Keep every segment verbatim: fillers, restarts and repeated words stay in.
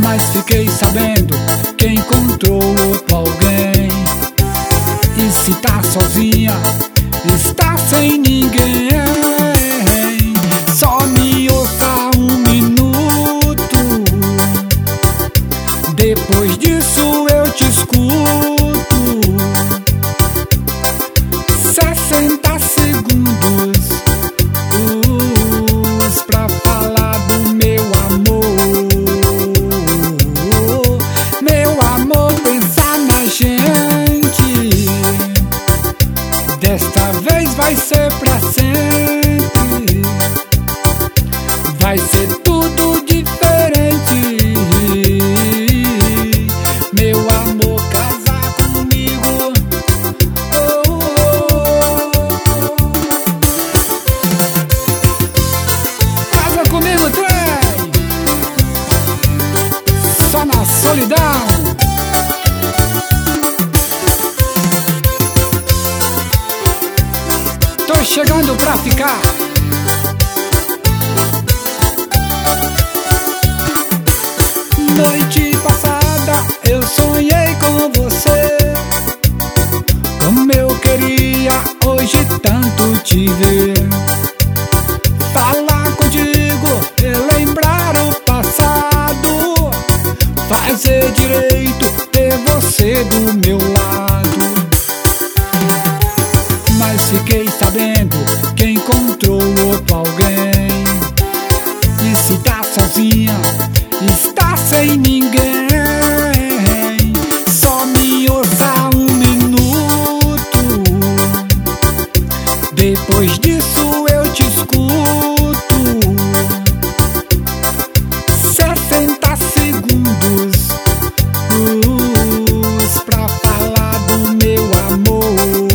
mas fiquei sabendo que encontrou outro alguém. E se tá sozinha, está sem ninguém. Só me ouça um minuto, depois disso eu te escuto. Sessenta segundos uh, pra falar do meu amor. Meu amor, pensa na gente. Desta vez vai ser pra sempre. Vai ser tudo diferente. Meu amor, casa comigo. Oh, oh, oh. Casa comigo, trem. Só na solidão. Tô chegando pra ficar. Noite passada eu sonhei com você. Como eu queria hoje tanto te ver. Falar contigo, relembrar o passado, fazer direito, ter você do meu lado. Mas fiquei sabendo que encontrou outro alguém. E se tá sozinha, está sem ninguém. Só me ouça um minuto, depois disso eu te escuto. Sessenta segundos uh, pra falar do meu amor.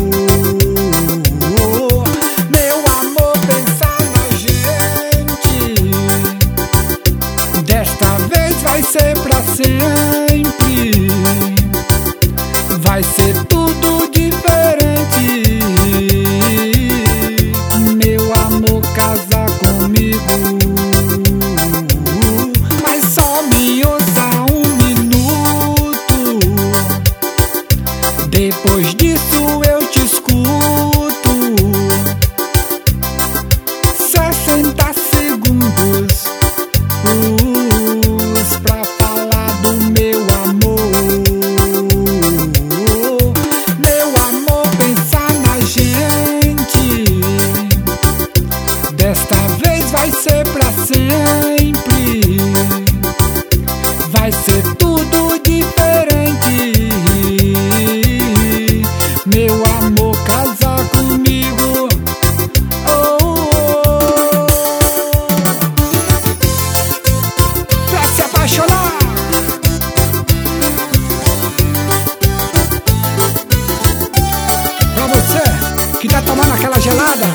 Meu amor, pensa na gente. Desta vez vai ser pra sempre. Vai ser tudo diferente. Meu amor, casa comigo. Mas só me ouça um minuto, depois disso eu te escuto. Sessenta segundos uh, pra falar do meu amor. Meu amor, pensa na gente. Desta vez vai ser pra sempre. Vai ser tudo diferente. Meu amor, casa comigo. Oh, oh. Pra se apaixonar. Pra você que tá tomando aquela gelada,